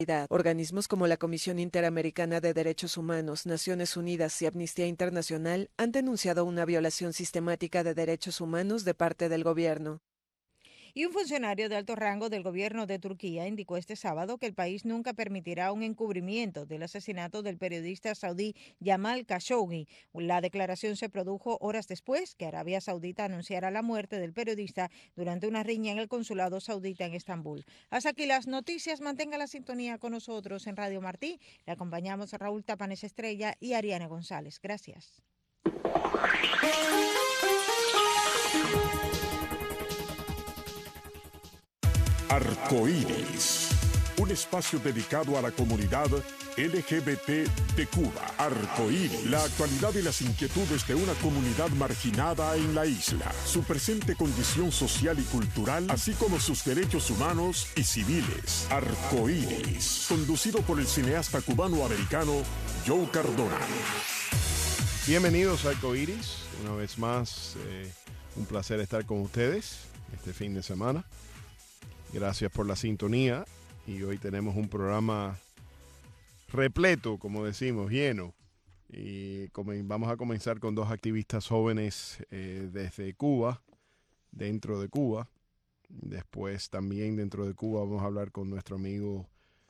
Organismos como la Comisión Interamericana de Derechos Humanos, Naciones Unidas y Amnistía Internacional han denunciado una violación sistemática de derechos humanos de parte del gobierno. Y un funcionario de alto rango del gobierno de Turquía indicó este sábado que el país nunca permitirá un encubrimiento del asesinato del periodista saudí Jamal Khashoggi. La declaración se produjo horas después que Arabia Saudita anunciara la muerte del periodista durante una riña en el consulado saudita en Estambul. Hasta aquí las noticias. Mantenga la sintonía con nosotros en Radio Martí. Le acompañamos a Raúl Tapanes Estrella y Ariane González. Gracias. Arcoíris, un espacio dedicado a la comunidad LGBT de Cuba. Arcoíris, la actualidad y las inquietudes de una comunidad marginada en la isla, su presente condición social y cultural, así como sus derechos humanos y civiles. Arcoíris, conducido por el cineasta cubano-americano Joe Cardona. Bienvenidos a Arcoíris, una vez más, un placer estar con ustedes este fin de semana. Gracias por la sintonía y hoy tenemos un programa repleto, como decimos, lleno. Y vamos a comenzar con dos activistas jóvenes desde Cuba, dentro de Cuba. Después también dentro de Cuba vamos a hablar con nuestro amigo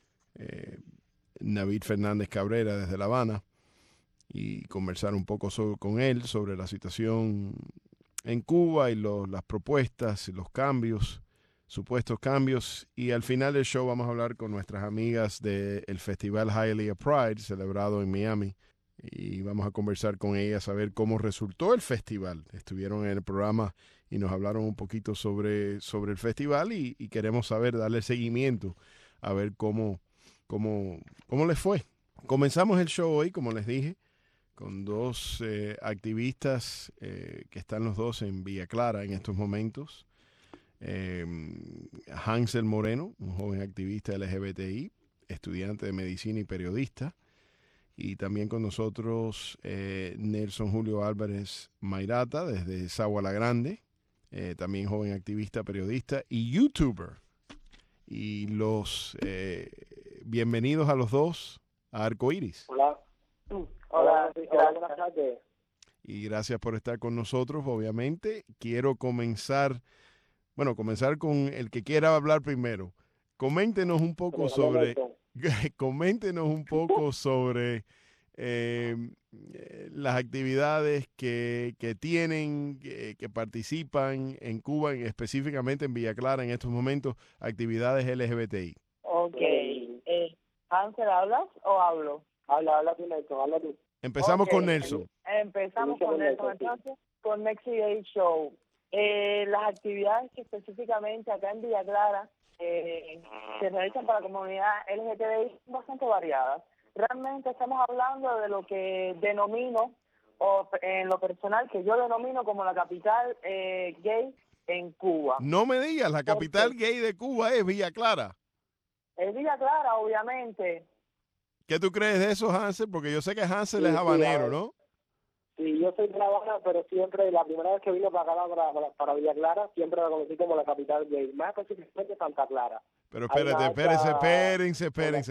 Navid Fernández Cabrera desde La Habana y conversar un poco con él sobre la situación en Cuba y las propuestas y los cambios, supuestos cambios, y al final del show vamos a hablar con nuestras amigas del Festival Hialeah Pride, celebrado en Miami, y vamos a conversar con ellas a ver cómo resultó el festival. Estuvieron en el programa y nos hablaron un poquito sobre el festival y queremos saber, darle seguimiento, a ver cómo les fue. Comenzamos el show hoy, como les dije, con dos activistas que están los dos en Villa Clara en estos momentos. Hansel Moreno, un joven activista LGBTI, estudiante de medicina y periodista, y también con nosotros Nelson Julio Álvarez Mairata desde Sagua La Grande, también joven activista, periodista y youtuber. Y bienvenidos a los dos a Arcoíris. Hola. Hola, buenas tardes. Y gracias por estar con nosotros. Obviamente quiero comenzar con el que quiera hablar primero. Coméntenos un poco sobre las actividades que tienen, que participan en Cuba, específicamente en Villa Clara en estos momentos, actividades LGBTI. Ok. Hansel, ¿hablas o hablo? Habla tú, Nelson, habla tú. Empezamos con Nelson. Empezamos con Nelson, entonces, con Next Day Show. Las actividades que específicamente acá en Villa Clara se realizan para la comunidad LGTBI son bastante variadas. Realmente estamos hablando de lo que denomino, o en lo personal, que yo denomino como la capital gay en Cuba. No me digas, la capital gay de Cuba es Villa Clara. Es Villa Clara, obviamente. ¿Qué tú crees de eso, Hansel? Porque yo sé que Hansel es habanero, ¿no? Sí, yo soy de La Habana, pero siempre, la primera vez que vine para acá, para Villa Clara, siempre la conocí como la capital gay, más específicamente Santa Clara. Pero espérense.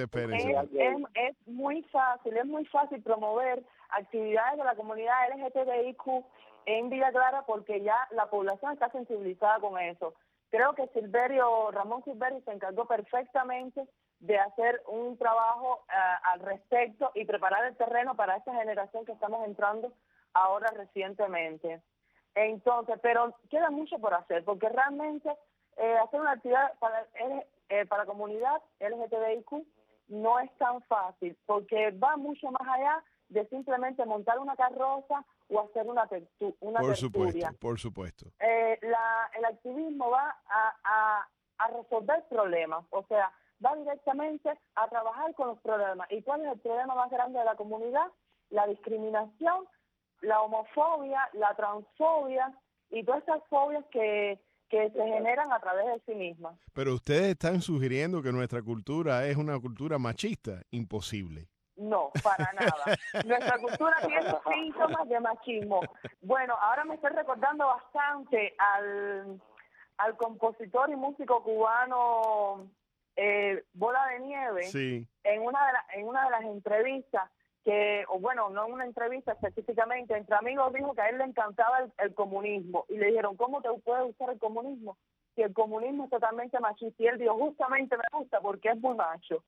Es muy fácil promover actividades de la comunidad LGTBIQ en Villa Clara porque ya la población está sensibilizada con eso. Creo que Ramón Silverio se encargó perfectamente de hacer un trabajo al respecto y preparar el terreno para esta generación que estamos entrando ahora recientemente. Entonces, pero queda mucho por hacer, porque realmente hacer una actividad para la comunidad LGTBIQ no es tan fácil, porque va mucho más allá de simplemente montar una carroza o hacer una tertulia. Por supuesto. El activismo va a resolver problemas, o sea, va directamente a trabajar con los problemas. ¿Y cuál es el problema más grande de la comunidad? La discriminación, la homofobia, la transfobia y todas estas fobias que se generan a través de sí mismas. Pero ustedes están sugiriendo que nuestra cultura es una cultura machista. Imposible. No, para nada. Nuestra cultura tiene síntomas de machismo. Bueno, ahora me estoy recordando bastante al compositor y músico cubano Bola de Nieve, Sí. en una de las entrevistas, o bueno, no en una entrevista específicamente, entre amigos dijo que a él le encantaba el comunismo, y le dijeron, ¿cómo te puedes usar el comunismo? Si el comunismo es totalmente machista, y él dijo, justamente me gusta porque es muy macho.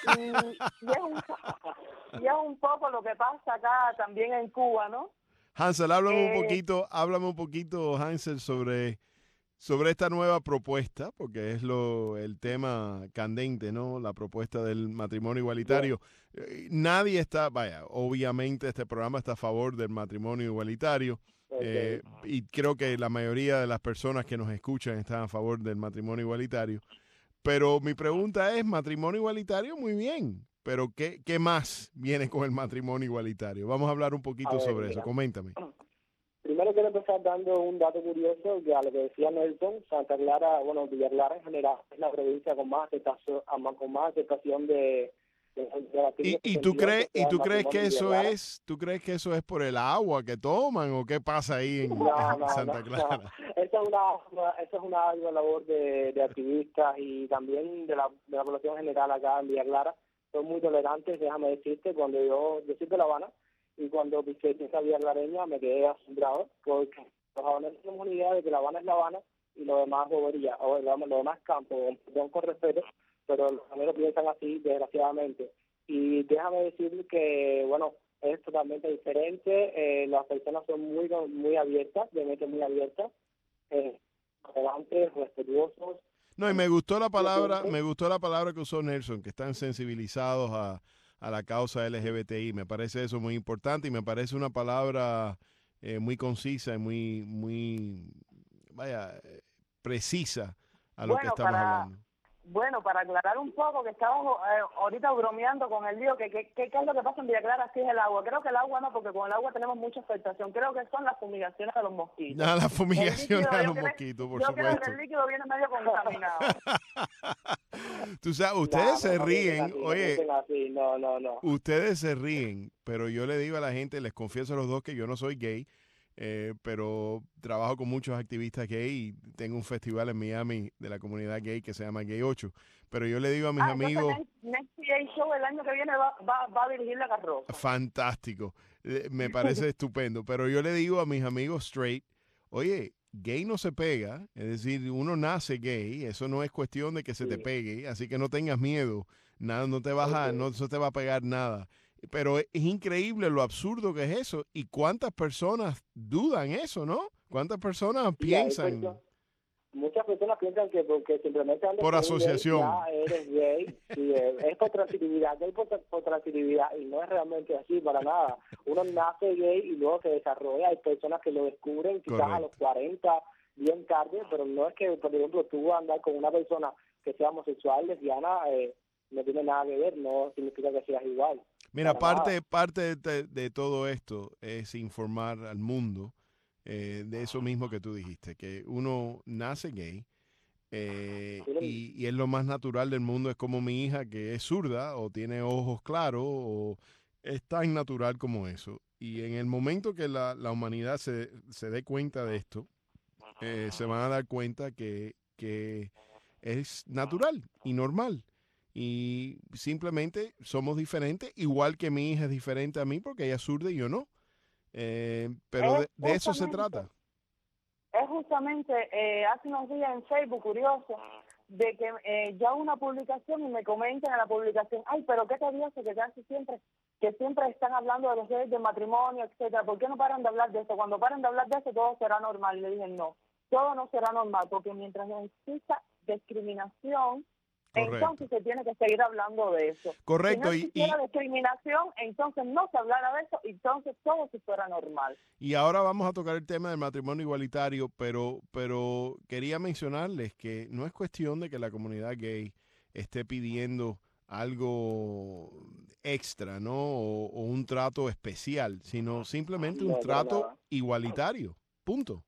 Y es un poco lo que pasa acá también en Cuba, ¿no? Hansel, háblame un poquito, Hansel, sobre esta nueva propuesta, porque es el tema candente, ¿no? La propuesta del matrimonio igualitario. Nadie está, obviamente este programa está a favor del matrimonio igualitario. Y creo que la mayoría de las personas que nos escuchan están a favor del matrimonio igualitario. Pero mi pregunta es, matrimonio igualitario, muy bien. Pero ¿qué más viene con el matrimonio igualitario? Vamos a hablar un poquito sobre eso. Coméntame. Primero quiero empezar dando un dato curioso que a lo que decía Nelson. Santa Clara, bueno, Villa Clara en general es la provincia con más aceptación de ¿Y tú crees que eso es por el agua que toman o qué pasa ahí en Santa Clara? No. Eso es una labor de activistas y también de la población general acá en Villa Clara. Son muy tolerantes, déjame decirte, yo soy de La Habana y cuando pisé esa vía clareña me quedé asombrado porque los habaneses tenemos una idea de que La Habana es La Habana y lo demás bobería, o lo demás campo, con respeto, pero los habaneros piensan así, desgraciadamente. Y déjame decir que, bueno, es totalmente diferente, las personas son muy abiertas, de mente muy abiertas, tolerantes, respetuosos. No, y me gustó la palabra que usó Nelson, que están sensibilizados a la causa LGBTI. Me parece eso muy importante y me parece una palabra muy concisa y muy precisa a lo que estamos hablando. Bueno, para aclarar un poco, que estábamos ahorita bromeando con el lío, ¿qué es lo que pasa en Villa Clara si es el agua? Creo que el agua no, porque con el agua tenemos mucha afectación. Creo que son las fumigaciones de los mosquitos. Las fumigaciones de los mosquitos, por supuesto. Yo creo que el líquido viene medio contaminado. Tú sabes, ustedes se ríen, oye, no. Ustedes se ríen, pero yo le digo a la gente, les confieso a los dos que yo no soy gay, pero trabajo con muchos activistas gay y tengo un festival en Miami de la comunidad gay que se llama Gay 8. Pero yo le digo a mis amigos... Next Gay Show el año que viene va a dirigir la carroza. Fantástico. Me parece estupendo. Pero yo le digo a mis amigos straight, oye, gay no se pega. Es decir, uno nace gay. Eso no es cuestión de que se te pegue. Así que no tengas miedo. Nada, no se te va a pegar nada. Pero es increíble lo absurdo que es eso y cuántas personas dudan eso, ¿no? ¿Cuántas personas piensan? Muchas personas piensan que porque simplemente por asociación ya eres gay, y es por tranquilidad, por tranquilidad y no es realmente así para nada. Uno nace gay y luego se desarrolla. Hay personas que lo descubren quizás a los 40, bien tarde, pero no es que, por ejemplo, tú andar con una persona que sea homosexual, lesbiana, no tiene nada que ver, no significa que seas igual. Mira, parte de todo esto es informar al mundo de eso mismo que tú dijiste, que uno nace gay y es lo más natural del mundo. Es como mi hija que es zurda o tiene ojos claros o es tan natural como eso. Y en el momento que la humanidad se dé cuenta de esto, se van a dar cuenta que es natural y normal. Y simplemente somos diferentes, igual que mi hija es diferente a mí porque ella es zurda y yo no. Pero de eso se trata. Es justamente hace unos días en Facebook, curioso, de que ya una publicación y me comentan en la publicación, ay, pero qué tedioso que casi siempre están hablando de los gays, de matrimonio, etcétera. ¿Por qué no paran de hablar de eso? Cuando paran de hablar de eso todo será normal. Y le dije, no, todo no será normal, porque mientras exista discriminación, correcto, entonces se tiene que seguir hablando de eso. Correcto. Si no existiera discriminación, entonces no se hablara de eso, entonces todo se fuera normal. Y ahora vamos a tocar el tema del matrimonio igualitario, pero quería mencionarles que no es cuestión de que la comunidad gay esté pidiendo algo extra, ¿no? O un trato especial, sino simplemente un trato igualitario. Punto.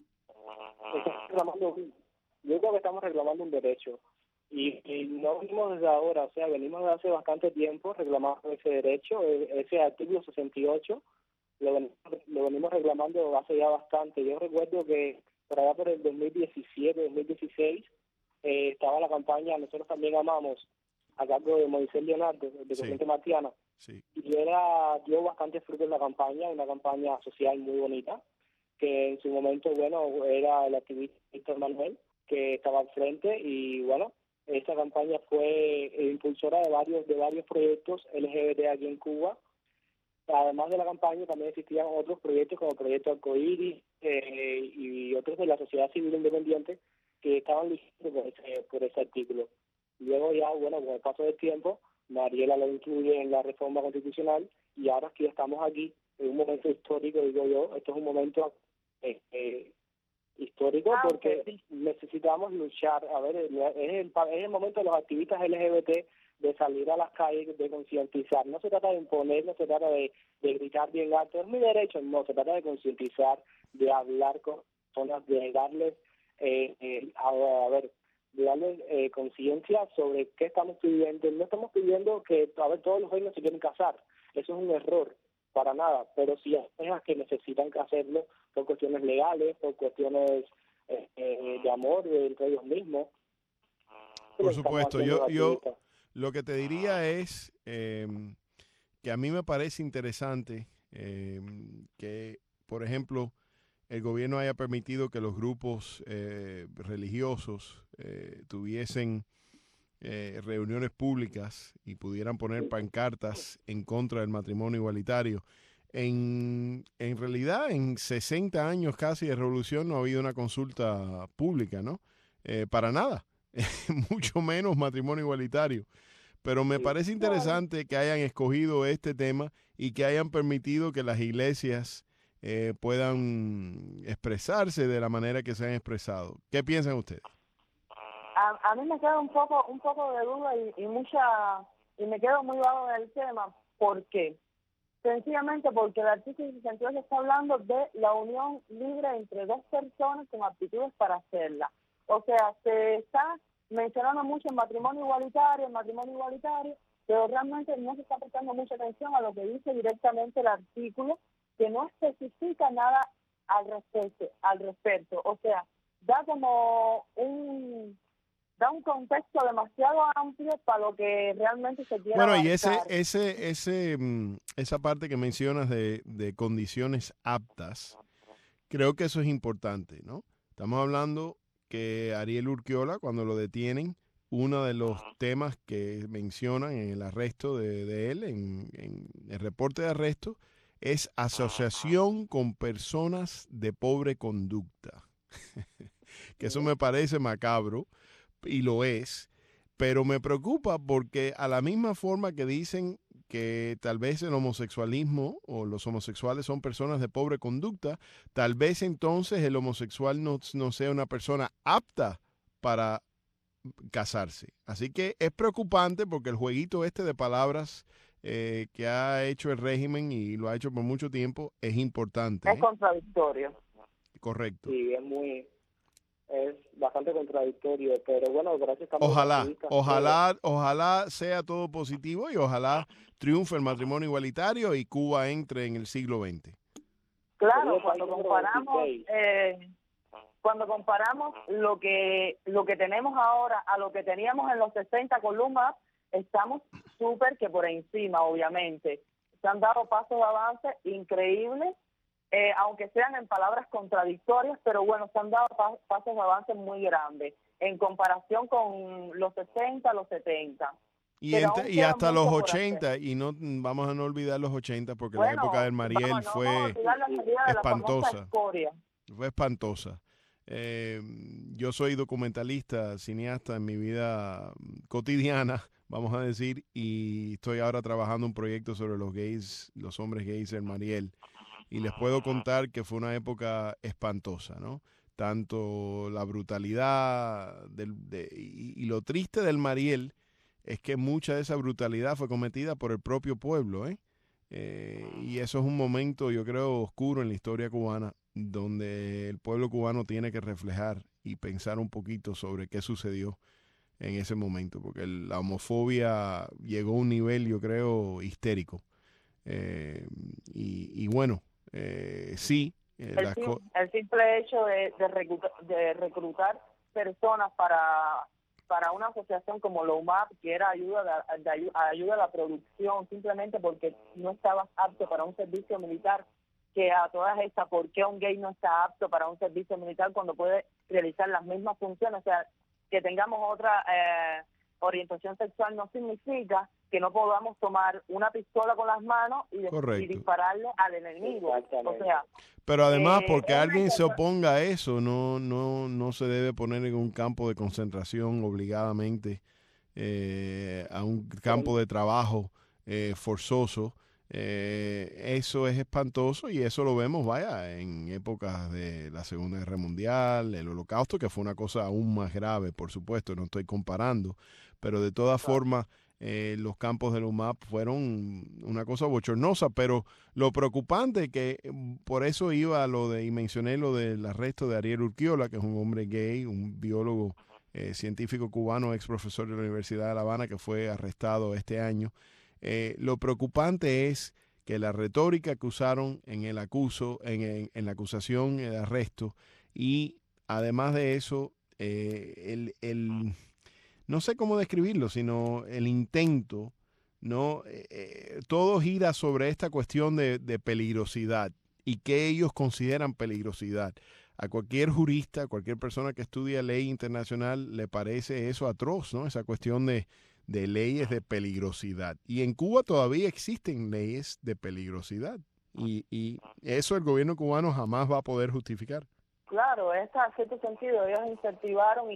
Yo creo que estamos reclamando un derecho. Y no venimos desde ahora, o sea, venimos desde hace bastante tiempo reclamando ese derecho, ese artículo 68, lo venimos reclamando hace ya bastante. Yo recuerdo que por allá por el 2017, 2016, estaba la campaña Nosotros También Amamos, a cargo de Moisés Leonardo, de Corriente Martiana, y dio bastante fruto en la campaña, una campaña social muy bonita, que en su momento, bueno, era el activista Víctor Manuel, que estaba al frente, y bueno, esta campaña fue impulsora de varios proyectos LGBT aquí en Cuba. Además de la campaña, también existían otros proyectos como el Proyecto Arcoíris y otros de la sociedad civil independiente que estaban luchando por ese artículo. Luego ya, bueno, con el paso del tiempo, Mariela lo incluye en la reforma constitucional y ahora que estamos aquí, en un momento histórico, digo yo, esto es un momento histórico porque necesitamos luchar. A ver, es el momento de los activistas LGBT de salir a las calles, de concientizar. No se trata de imponer, no se trata de gritar bien alto, es mi derecho, no, se trata de concientizar, de hablar con personas, de darles, de darles conciencia sobre qué estamos pidiendo. No estamos pidiendo que, todos los jóvenes se quieren casar, eso es un error, para nada, pero si hay parejas que necesitan hacerlo por cuestiones legales, por cuestiones de amor entre ellos mismos. Por supuesto, yo lo que te diría es que a mí me parece interesante que, por ejemplo, el gobierno haya permitido que los grupos religiosos tuviesen reuniones públicas y pudieran poner pancartas en contra del matrimonio igualitario. En realidad, en 60 años casi de revolución no ha habido una consulta pública, ¿no? Para nada, mucho menos matrimonio igualitario. Pero me parece interesante que hayan escogido este tema y que hayan permitido que las iglesias puedan expresarse de la manera que se han expresado. ¿Qué piensan ustedes? A mí me queda un poco de duda y me quedo muy vago en el tema. ¿Por qué? Sencillamente porque el artículo 68 está hablando de la unión libre entre dos personas con aptitudes para hacerla. O sea, se está mencionando mucho el matrimonio igualitario, pero realmente no se está prestando mucha atención a lo que dice directamente el artículo, que no especifica nada al respecto. O sea, da un contexto demasiado amplio para lo que realmente se quiere Bueno, y abarcar. esa parte que mencionas de condiciones aptas, creo que eso es importante, ¿no? Estamos hablando que Ariel Urquiola, cuando lo detienen, uno de los temas que mencionan en el arresto de él, en el reporte de arresto, es asociación con personas de pobre conducta. Que eso me parece macabro, y lo es, pero me preocupa porque a la misma forma que dicen que tal vez el homosexualismo o los homosexuales son personas de pobre conducta, tal vez entonces el homosexual no sea una persona apta para casarse. Así que es preocupante porque el jueguito este de palabras que ha hecho el régimen y lo ha hecho por mucho tiempo es importante. Es contradictorio. Correcto. Sí, es bastante contradictorio, pero bueno, gracias también. Ojalá sea todo positivo y ojalá triunfe el matrimonio igualitario y Cuba entre en el siglo XX. Claro, cuando comparamos lo que tenemos ahora a lo que teníamos en los 60 con Luma, estamos súper que por encima, obviamente. Se han dado pasos de avance increíbles, aunque sean en palabras contradictorias, pero bueno, se han dado pasos de avance muy grandes en comparación con los 60, los 70. Y hasta los 80, y no vamos a no olvidar los 80, porque la época del Mariel fue espantosa. Fue espantosa. Yo soy documentalista, cineasta en mi vida cotidiana, vamos a decir, y estoy ahora trabajando un proyecto sobre los hombres gays en Mariel. Y les puedo contar que fue una época espantosa, ¿no? Tanto la brutalidad y lo triste del Mariel es que mucha de esa brutalidad fue cometida por el propio pueblo, ¿eh? Y eso es un momento, yo creo, oscuro en la historia cubana, donde el pueblo cubano tiene que reflejar y pensar un poquito sobre qué sucedió en ese momento, porque la homofobia llegó a un nivel, yo creo, histérico. Y bueno, sí. El simple hecho de reclutar personas para para una asociación como la UMAP, que era ayuda a la producción, simplemente porque no estabas apto para un servicio militar, que a todas estas, ¿por qué un gay no está apto para un servicio militar cuando puede realizar las mismas funciones? O sea, que tengamos otra orientación sexual no significa que no podamos tomar una pistola con las manos y dispararle al enemigo. O sea, pero además, porque alguien se oponga a eso, no se debe poner en un campo de concentración obligadamente, a un campo de trabajo forzoso. Eso es espantoso y eso lo vemos, vaya, en épocas de la Segunda Guerra Mundial, el Holocausto, que fue una cosa aún más grave, por supuesto, no estoy comparando, pero de todas formas los campos de la UMAP fueron una cosa bochornosa, pero lo preocupante que por eso iba y mencioné lo del arresto de Ariel Urquiola, que es un hombre gay, un biólogo científico cubano, ex profesor de la Universidad de La Habana, que fue arrestado este año. Lo preocupante es que la retórica que usaron en la acusación, el arresto, y además de eso, no sé cómo describirlo, sino el intento, ¿no? Todo gira sobre esta cuestión de peligrosidad y qué ellos consideran peligrosidad. A cualquier jurista, a cualquier persona que estudia ley internacional, le parece eso atroz, ¿no? Esa cuestión de leyes de peligrosidad. Y en Cuba todavía existen leyes de peligrosidad. Y eso el gobierno cubano jamás va a poder justificar. Claro, en cierto sentido ellos incentivaron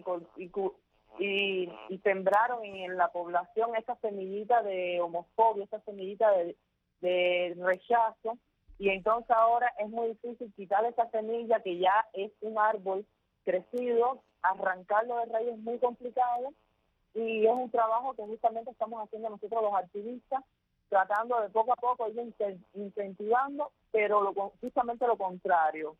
y sembraron en la población esa semillita de homofobia, esa semillita de rechazo, y entonces ahora es muy difícil quitar esa semilla que ya es un árbol crecido, arrancarlo de raíz es muy complicado, y es un trabajo que justamente estamos haciendo nosotros los activistas, tratando de poco a poco ir incentivando, pero justamente lo contrario.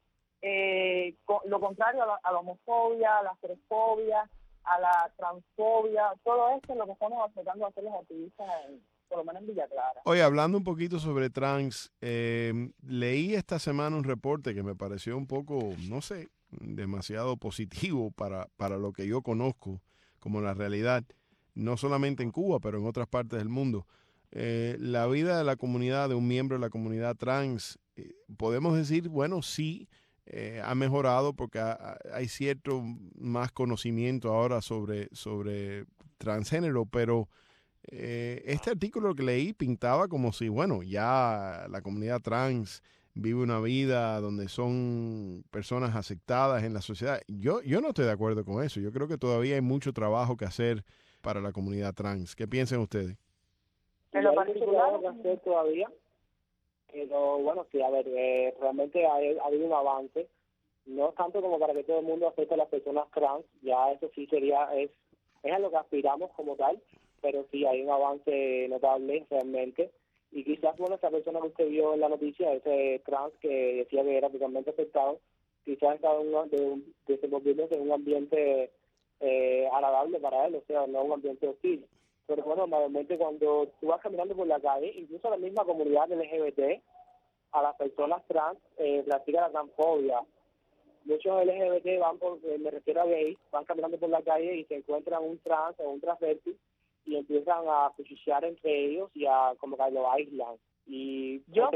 Lo contrario a la homofobia, a la xenofobia, a la transfobia, todo esto es lo que estamos tratando de hacer los activistas, por lo menos en Villa Clara. Oye, hablando un poquito sobre trans, leí esta semana un reporte que me pareció un poco, no sé, demasiado positivo para lo que yo conozco como la realidad, no solamente en Cuba, pero en otras partes del mundo. La vida de la comunidad, de un miembro de la comunidad trans, podemos decir, bueno, sí, ha mejorado porque hay cierto más conocimiento ahora sobre transgénero, pero este artículo que leí pintaba como si, bueno, ya la comunidad trans vive una vida donde son personas aceptadas en la sociedad. Yo no estoy de acuerdo con eso. Yo creo que todavía hay mucho trabajo que hacer para la comunidad trans. ¿Qué piensan ustedes? En lo particular, que hacer todavía, pero bueno, sí, a ver, realmente ha habido un avance, no tanto como para que todo el mundo acepte a las personas trans, ya eso sí es a lo que aspiramos como tal, pero sí hay un avance notable realmente. Y quizás, bueno, esa persona que usted vio en la noticia, ese trans que decía que era totalmente afectado, quizás estaba desenvolviéndose en un ambiente agradable para él, o sea, no un ambiente hostil. Pero bueno, normalmente cuando tú vas caminando por la calle, incluso la misma comunidad LGBT, a las personas trans practica la transfobia. Muchos LGBT me refiero a gays, van caminando por la calle y se encuentran un trans o un transvesti, y empiezan a cuchichear entre ellos y como que lo aíslan. Y yo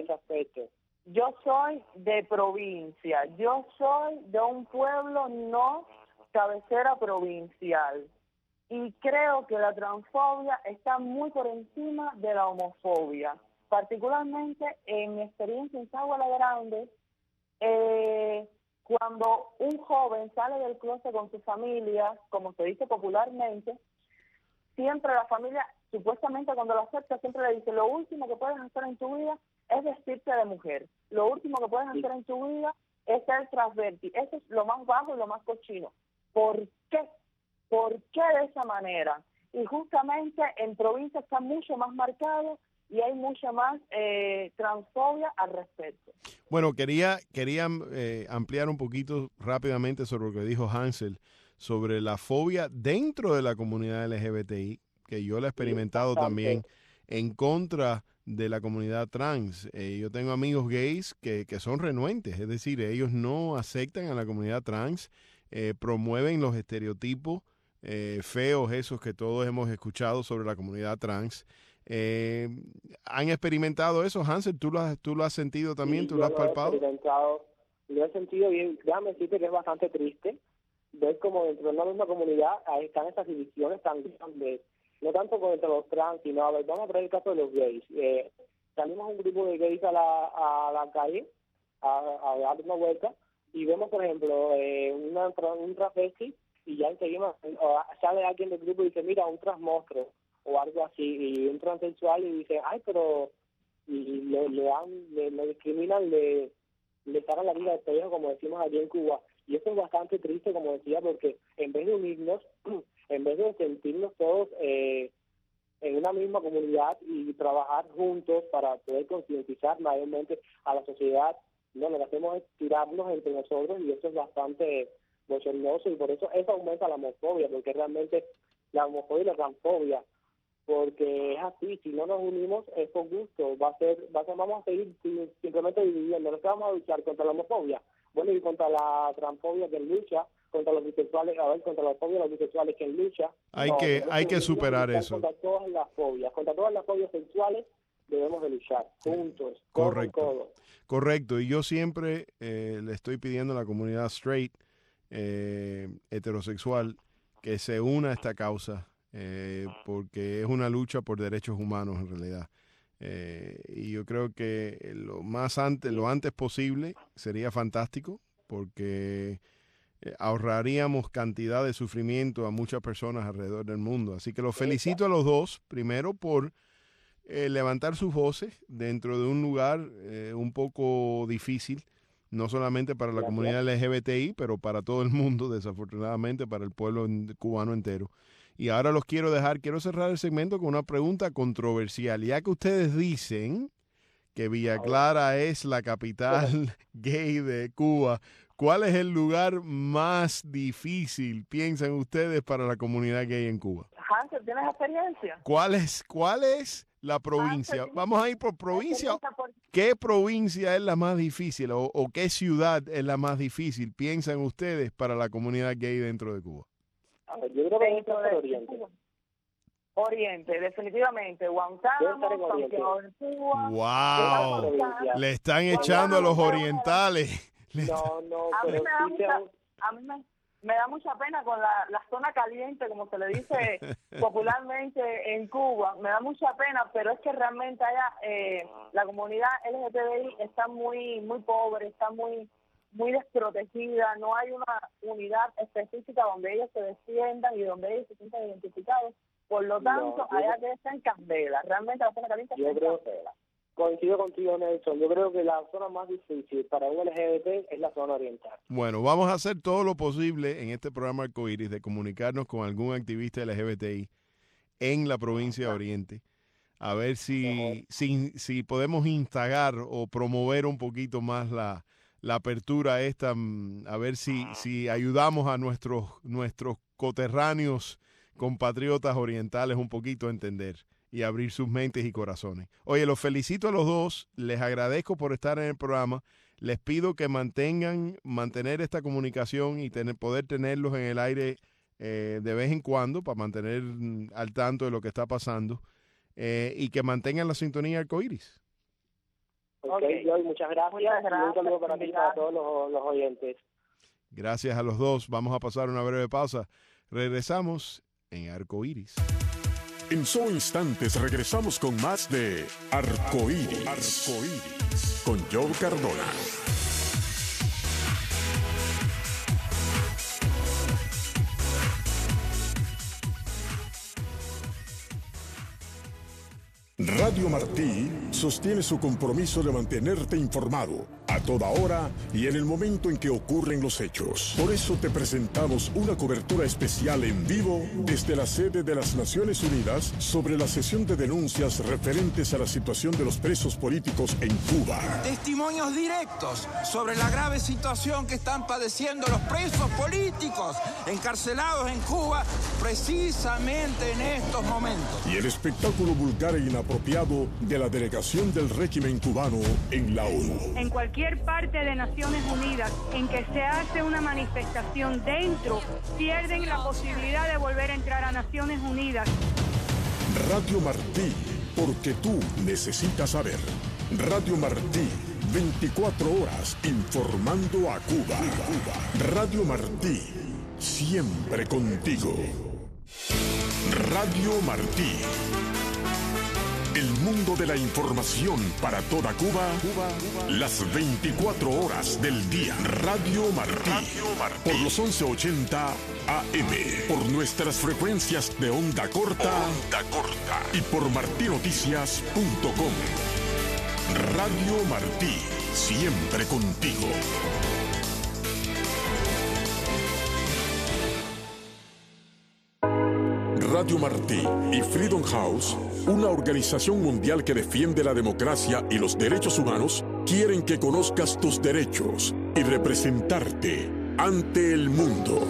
soy de provincia, yo soy de un pueblo no cabecera provincial, y creo que la transfobia está muy por encima de la homofobia, particularmente en mi experiencia en Sagua la Grande. Cuando un joven sale del closet con su familia, como se dice popularmente, siempre la familia, supuestamente cuando lo acepta, siempre le dice, lo último que puedes hacer en tu vida es vestirte de mujer. Lo último que puedes hacer en tu vida es ser transvesti. Eso es lo más bajo y lo más cochino. ¿Por qué? ¿Por qué de esa manera? Y justamente en provincia está mucho más marcado y hay mucha más transfobia al respecto. Bueno, quería ampliar un poquito rápidamente sobre lo que dijo Hansel, sobre la fobia dentro de la comunidad LGBTI, que yo la he experimentado también en contra de la comunidad trans. Yo tengo amigos gays que son renuentes, es decir, ellos no aceptan a la comunidad trans, promueven los estereotipos feos esos que todos hemos escuchado sobre la comunidad trans. ¿Han experimentado eso, Hansel? ¿Tú lo has sentido también? Sí, ¿Tú lo has palpado? Lo he sentido bien. Déjame decirte que es bastante triste ver como dentro de una misma comunidad están esas divisiones tan grandes, no tanto entre los trans, sino, a ver, vamos a traer el caso de los gays. Salimos un grupo de gays a la calle a dar una vuelta y vemos, por ejemplo, un travesti y ya enseguida sale alguien del grupo y dice, mira, un transmonstruo o algo así, y un transexual y dice, ay, pero y le discriminan, le sacan la vida de pellejo, como decimos allí en Cuba. Y eso es bastante triste, como decía, porque en vez de unirnos, en vez de sentirnos todos en una misma comunidad y trabajar juntos para poder concientizar mayormente a la sociedad, no, lo que hacemos es tirarnos entre nosotros, y eso es bastante bochornoso, y por eso aumenta la homofobia, porque realmente la homofobia y la transfobia, porque es así, si no nos unimos es por gusto, vamos a seguir simplemente dividiendo. No vamos a luchar contra la homofobia, bueno, y contra la transfobia, que lucha, contra los bisexuales, contra la fobia de los bisexuales, que lucha. Hay que superar eso. Contra todas las fobias sexuales debemos de luchar juntos, correcto. Correcto, y yo siempre le estoy pidiendo a la comunidad straight, heterosexual, que se una a esta causa, porque es una lucha por derechos humanos en realidad. Y yo creo que lo antes posible sería fantástico, porque ahorraríamos cantidad de sufrimiento a muchas personas alrededor del mundo. Así que los felicito a los dos, primero por levantar sus voces dentro de un lugar un poco difícil, no solamente para la comunidad LGBTI, pero para todo el mundo, desafortunadamente para el pueblo cubano entero. Y ahora quiero cerrar el segmento con una pregunta controversial. Ya que ustedes dicen que Villa Clara es la capital gay de Cuba, ¿cuál es el lugar más difícil, piensan ustedes, para la comunidad gay en Cuba? Hansel, ¿tienes experiencia? ¿Cuál es la provincia? Vamos a ir por provincia. ¿Qué provincia es la más difícil o qué ciudad es la más difícil, piensan ustedes, para la comunidad gay dentro de Cuba? Yo creo que es el Oriente. Oriente, definitivamente. Guantánamo, Cuba. ¡Wow! Le están echando a los orientales. No, pero a mí me da mucha pena con la zona caliente, como se le dice popularmente en Cuba. Me da mucha pena, pero es que realmente allá la comunidad LGTBI está muy pobre, está muy desprotegida, no hay una unidad específica donde ellos se defiendan y donde ellos se sientan identificados. Por lo tanto, allá que está en candela. Realmente la zona caliente está en candela. Coincido contigo, Nelson. Yo creo que la zona más difícil para un LGBT es la zona oriental. Bueno, vamos a hacer todo lo posible en este programa Arcoíris de comunicarnos con algún activista LGBTI en la provincia de Oriente, a ver si podemos instagar o promover un poquito más la apertura esta, a ver si ayudamos a nuestros coterráneos compatriotas orientales un poquito a entender y abrir sus mentes y corazones. Oye, los felicito a los dos, les agradezco por estar en el programa, les pido que mantener esta comunicación y poder tenerlos en el aire de vez en cuando para mantener al tanto de lo que está pasando y que mantengan la sintonía Arcoíris. Okay, muchas gracias. Y un saludo para ti y para todos los oyentes. Gracias a los dos. Vamos a pasar una breve pausa. Regresamos en Arcoíris. En solo instantes regresamos con más de Arcoíris con Joe Cardona. Radio Martí sostiene su compromiso de mantenerte informado a toda hora y en el momento en que ocurren los hechos. Por eso te presentamos una cobertura especial en vivo desde la sede de las Naciones Unidas sobre la sesión de denuncias referentes a la situación de los presos políticos en Cuba. Testimonios directos sobre la grave situación que están padeciendo los presos políticos encarcelados en Cuba precisamente en estos momentos. Y el espectáculo vulgar e inapropiado de la delegación del régimen cubano en la ONU. En cualquier cualquier parte de Naciones Unidas en que se hace una manifestación dentro, pierden la posibilidad de volver a entrar a Naciones Unidas. Radio Martí, porque tú necesitas saber. Radio Martí, 24 horas informando a Cuba. Radio Martí, siempre contigo. Radio Martí. El mundo de la información para toda Cuba, las 24 horas del día. Radio Martí, por los 1180 AM, por nuestras frecuencias de onda corta, y por martinoticias.com. Radio Martí, siempre contigo. Radio Martí y Freedom House, una organización mundial que defiende la democracia y los derechos humanos, quieren que conozcas tus derechos y representarte ante el mundo.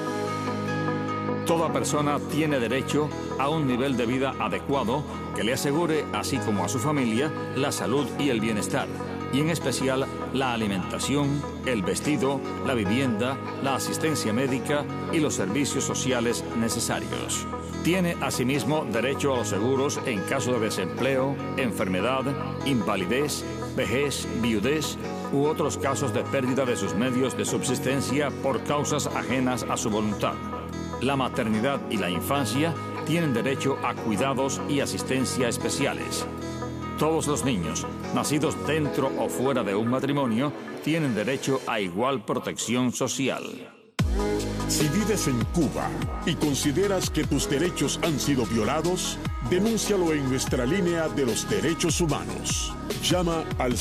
Toda persona tiene derecho a un nivel de vida adecuado que le asegure, así como a su familia, la salud y el bienestar, y en especial la alimentación, el vestido, la vivienda, la asistencia médica y los servicios sociales necesarios. Tiene asimismo derecho a los seguros en caso de desempleo, enfermedad, invalidez, vejez, viudez u otros casos de pérdida de sus medios de subsistencia por causas ajenas a su voluntad. La maternidad y la infancia tienen derecho a cuidados y asistencia especiales. Todos los niños, nacidos dentro o fuera de un matrimonio, tienen derecho a igual protección social. Si vives en Cuba y consideras que tus derechos han sido violados, denúncialo en nuestra línea de los derechos humanos. Llama al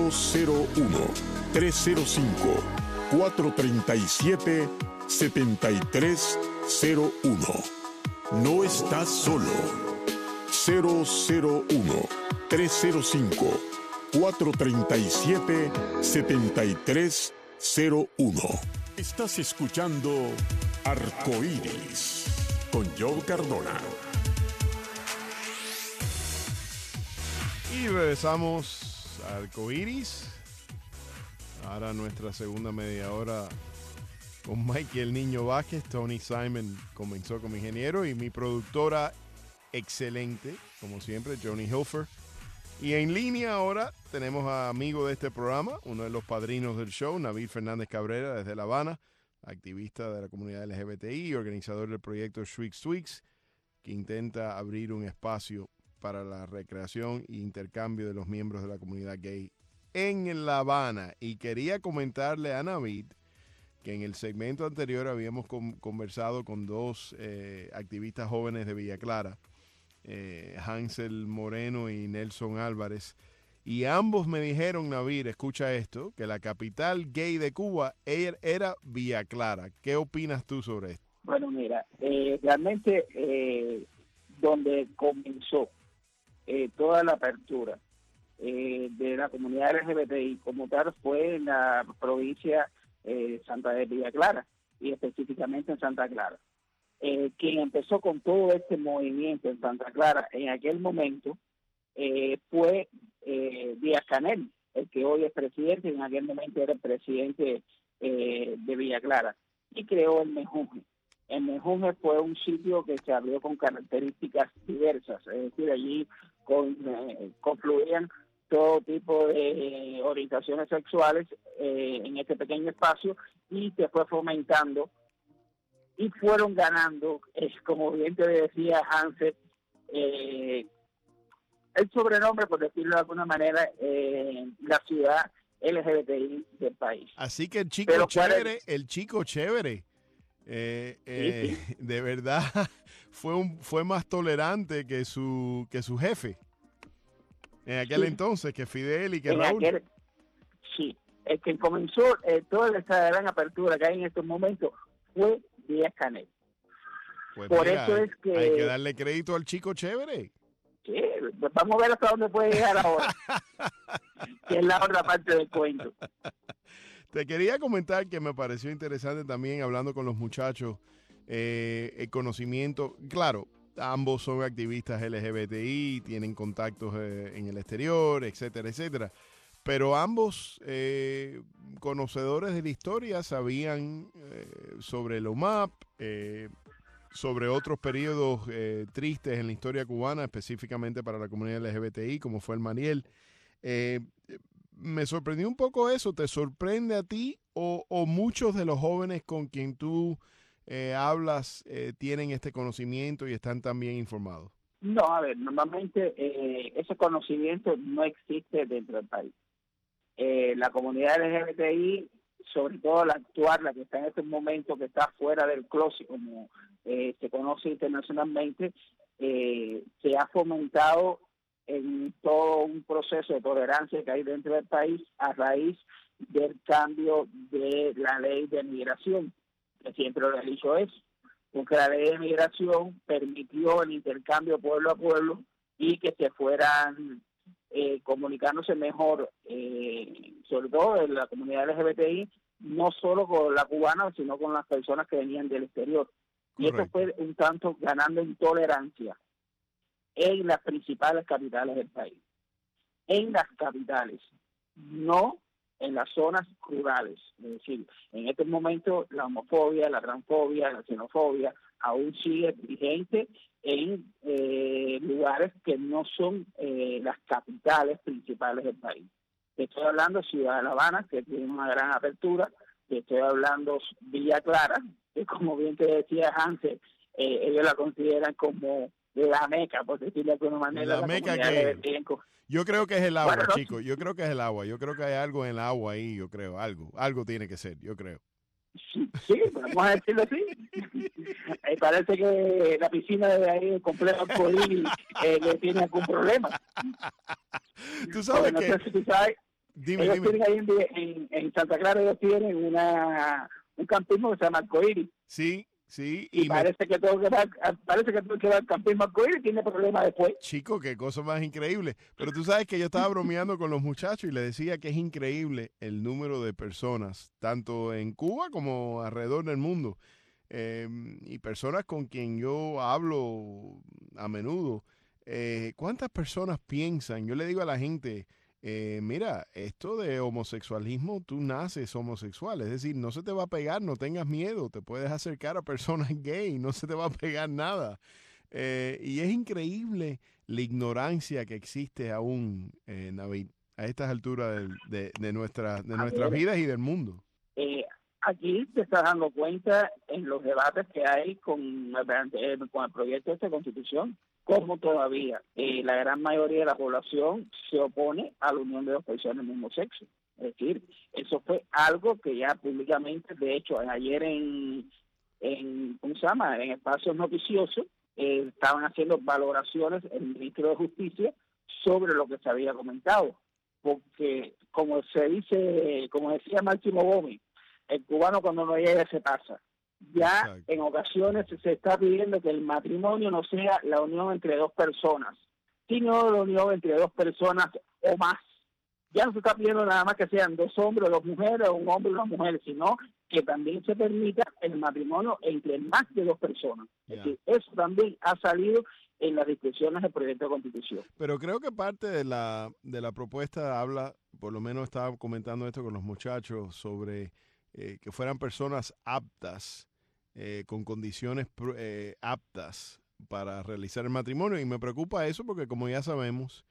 001-305-437-7301. No estás solo. 001-305-437-7301. Estás escuchando Arcoíris con Joe Cardona. Y regresamos a Arcoíris. Ahora nuestra segunda media hora con Michael Niño Vázquez. Tony Simon comenzó como ingeniero y mi productora excelente, como siempre, Johnny Hilfer. Y en línea ahora tenemos a amigo de este programa, uno de los padrinos del show, Navid Fernández Cabrera, desde La Habana, activista de la comunidad LGBTI y organizador del proyecto Shrieks Tweaks, que intenta abrir un espacio para la recreación e intercambio de los miembros de la comunidad gay en La Habana. Y quería comentarle a Navid que en el segmento anterior habíamos conversado con dos activistas jóvenes de Villa Clara, Hansel Moreno y Nelson Álvarez, y ambos me dijeron, Navid, escucha esto, que la capital gay de Cuba era Villa Clara. ¿Qué opinas tú sobre esto? Bueno, mira, realmente donde comenzó toda la apertura de la comunidad LGBTI como tal fue en la provincia Santa de Villa Clara, y específicamente en Santa Clara. Quien empezó con todo este movimiento en Santa Clara en aquel momento fue Díaz-Canel, el que hoy es presidente, y en aquel momento era el presidente de Villa Clara, y creó el Mejunje. El Mejunje fue un sitio que se abrió con características diversas, es decir, allí confluían todo tipo de orientaciones sexuales en este pequeño espacio, y se fue fomentando y fueron ganando, como bien te decía Hansel, el sobrenombre, por decirlo de alguna manera, la ciudad LGBTI del país. Así que el chico chévere, sí. De verdad fue más tolerante que su jefe en aquel entonces, que Fidel y que Raúl. Sí, el que comenzó toda esta gran apertura que hay en estos momentos fue Díaz-Canel. Pues por mira, eso es que hay que darle crédito al chico chévere. Sí, vamos a ver hasta dónde puede llegar ahora, que es la otra parte del cuento. Te quería comentar que me pareció interesante también, hablando con los muchachos, el conocimiento. Claro, ambos son activistas LGBTI, tienen contactos en el exterior, etcétera, etcétera. pero ambos conocedores de la historia sabían sobre el OMAP, sobre otros periodos tristes en la historia cubana, específicamente para la comunidad LGBTI, como fue el Mariel. Me sorprendió un poco eso. ¿Te sorprende a ti o muchos de los jóvenes con quien tú hablas tienen este conocimiento y están también informados? No, a ver, normalmente ese conocimiento no existe dentro del país. La comunidad LGBTI, sobre todo la actual, la que está en este momento, que está fuera del closet, como se conoce internacionalmente, se ha fomentado en todo un proceso de tolerancia que hay dentro del país a raíz del cambio de la ley de migración, que siempre lo he dicho eso, porque la ley de migración permitió el intercambio pueblo a pueblo y que se fueran comunicándose mejor, sobre todo en la comunidad LGBTI, no solo con la cubana, sino con las personas que venían del exterior. Y esto fue un tanto ganando en tolerancia en las principales capitales del país. En las capitales, no en las zonas rurales. Es decir, en estos momentos la homofobia, la transfobia, la xenofobia aún sigue vigente en lugares que no son las capitales principales del país. Te estoy hablando de Ciudad de La Habana, que tiene una gran apertura. Te estoy hablando Villa Clara, que como bien te decía antes, ellos la consideran como la meca, por decirlo de alguna manera. La meca que yo creo que es el agua, bueno, chicos. Yo creo que es el agua. Yo creo que hay algo en el agua ahí, yo creo. Algo tiene que ser, yo creo. Sí, vamos a decirlo así. Parece que la piscina de ahí, el complejo Arcoíris, le tiene algún problema. Tú sabes no sé si tú sabes. Dime. Tienen ahí en Santa Clara, ellos tienen un campismo que se llama Arcoíris. Sí. Sí, y parece que todo que va al campismo Arcoíris tiene problemas después. Chico, qué cosa más increíble. Pero tú sabes que yo estaba bromeando con los muchachos y les decía que es increíble el número de personas, tanto en Cuba como alrededor del mundo, y personas con quien yo hablo a menudo. ¿Cuántas personas piensan? Yo le digo a la gente, mira, esto de homosexualismo, tú naces homosexual, es decir, no se te va a pegar, no tengas miedo, te puedes acercar a personas gay, no se te va a pegar nada. Y es increíble la ignorancia que existe aún, Navid, a estas alturas de nuestras vidas y del mundo. Aquí te estás dando cuenta en los debates que hay con el proyecto de Constitución, como todavía la gran mayoría de la población se opone a la unión de dos personas del mismo sexo. Es decir, eso fue algo que ya públicamente, de hecho, ayer en ¿cómo se llama?, en espacios noticiosos, estaban haciendo valoraciones el ministro de Justicia sobre lo que se había comentado. Porque, como decía Máximo Gómez, el cubano cuando no llega se pasa. Ya exacto. En ocasiones se está pidiendo que el matrimonio no sea la unión entre dos personas, sino la unión entre dos personas o más. Ya no se está pidiendo nada más que sean dos hombres o dos mujeres, o un hombre y una mujer, sino que también se permita el matrimonio entre más de dos personas. Yeah. Es decir, eso también ha salido en las discusiones del proyecto de Constitución. Pero creo que parte de la propuesta habla, por lo menos estaba comentando esto con los muchachos, sobre que fueran personas aptas, con condiciones aptas para realizar el matrimonio, y me preocupa eso porque, como ya sabemos,